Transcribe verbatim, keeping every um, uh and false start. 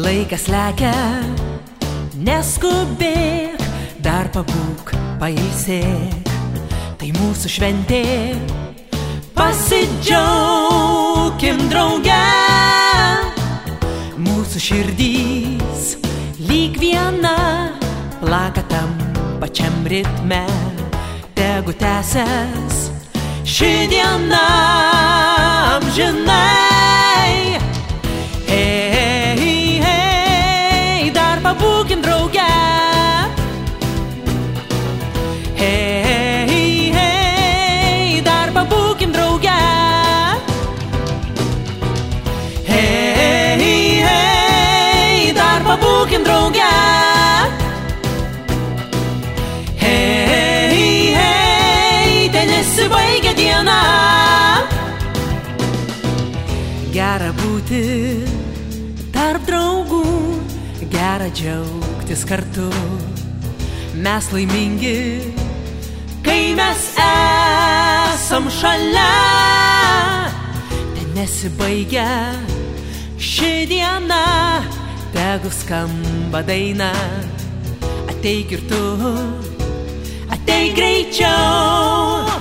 Laikas lekia, neskubėk, dar pabūk, pailsėk. Tai mūsų šventė, pasidžiaukim drauge. Mūsų širdys lyg viena plaka tam pačiam ritme. Tegu tęsias ši diena amžinai. Hei, hei, dar pabūkim drauge. Hei, hei, dar pabūkim drauge. Hei, hei, dar pabūkim drauge. Hei, hei, tai nesibaigia diena. Gera būti tarp draugų, gera džiaugtis kartu. Mes laimingi, kai mes esam šalia. Ten nesibaigia ši diena, tegu skamba daina. Ateik ir tu, ateik greičiau.